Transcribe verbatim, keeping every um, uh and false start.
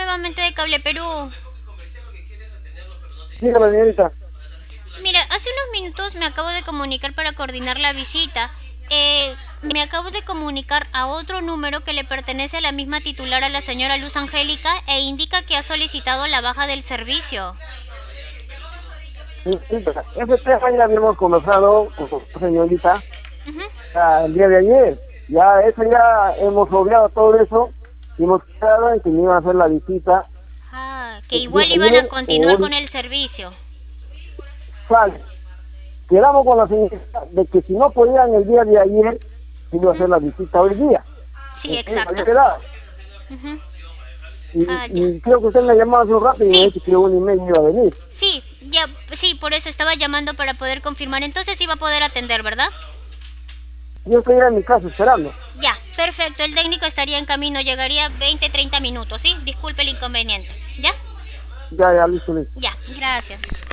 nuevamente de Cable Perú. Dígame, señorita. Mira, hace unos minutos me acabo de comunicar para coordinar la visita. Eh, me acabo de comunicar a otro número que le pertenece a la misma titular, a la señora Luz Angélica, e indica que ha solicitado la baja del servicio. Señorita, ese tema ya habíamos conversado con su señorita Ujú. ah, el día de ayer. Ya eso ya hemos obviado todo eso y hemos quedado en que me iban a hacer la visita Ah, que el día igual de iban a ayer o continuar hoy. con el servicio. Vale. Quedamos con la señorita de que si no podían el día de ayer, iba a Ujú. hacer la visita hoy día. Sí, En fin, había exacto. quedado. Ujú. Y, Ah, ya. y creo que usted me llamó hace un rato y me Sí, dijo que un email iba a venir. sí, ya, sí, por eso estaba llamando para poder confirmar. Entonces iba a poder atender, ¿verdad? Yo estoy en mi casa esperando. Ya, perfecto. El técnico estaría en camino. Llegaría veinte, treinta minutos, ¿sí? Disculpe el inconveniente. ¿Ya? Ya, ya, listo, listo. Ya, gracias.